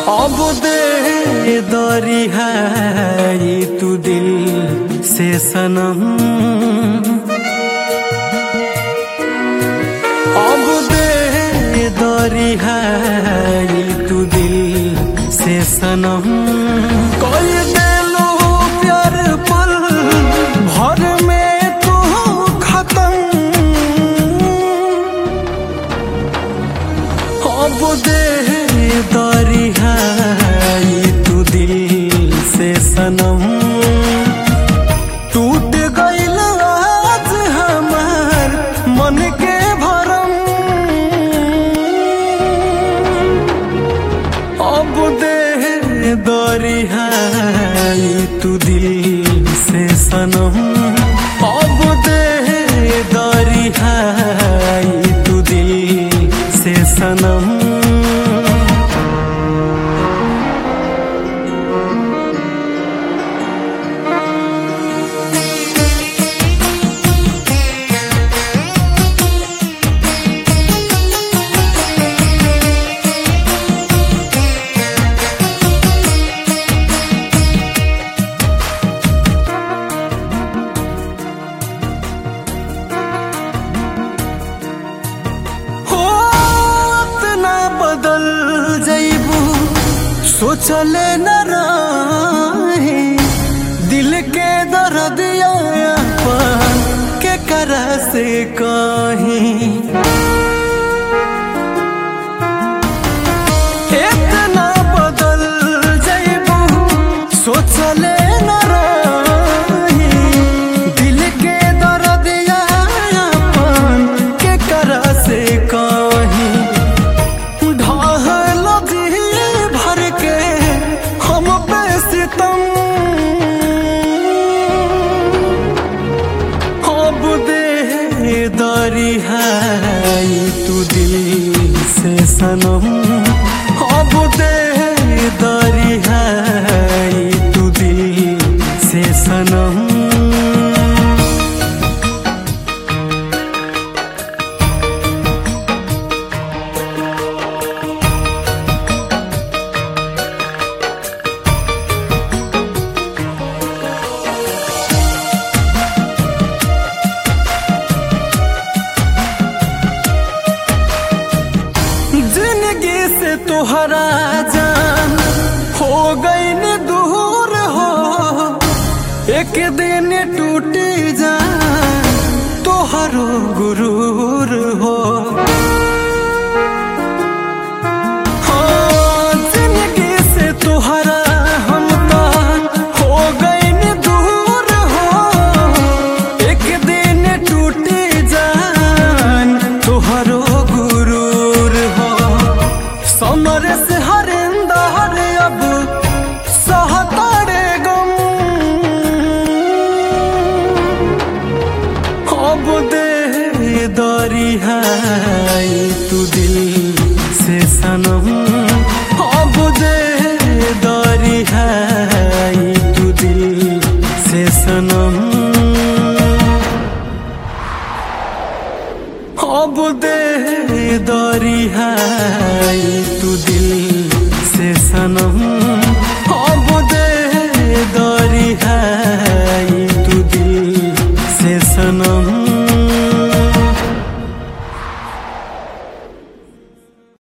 अब दे दरी है तू दिल से सनम। अब दे दरी है तू दिल से सनम। कोई दे लो प्यार पल भर में तू खत्म। अब दे दरी है तू दिल से सनम। टूट गइल आज हमार मन के भरम। अब दे दरी है तू दिल से सनम। अब दे दरी है तू दिल से सनम। सोचले न रहे दिल के दर्द अपन के करा से कहीं। इतना बदल जइबू सोचले न रहे दिल के दर्द अपन के करा से कहीं। दरी है तू दिल से सनम। अब दे दरी है तू दिल से सनम। तोहरा जान हो गई न दूर हो। एक दिन टूट जान तोहरो गुरूर हो। जिंदगी से तोहरा हम हो गई न दूर हो। एक दिन टूट जान तोहरो गुरूर हो। समर से हरिंदर अब सहतारे गम। अब दे दरी है तू दिल से सनम।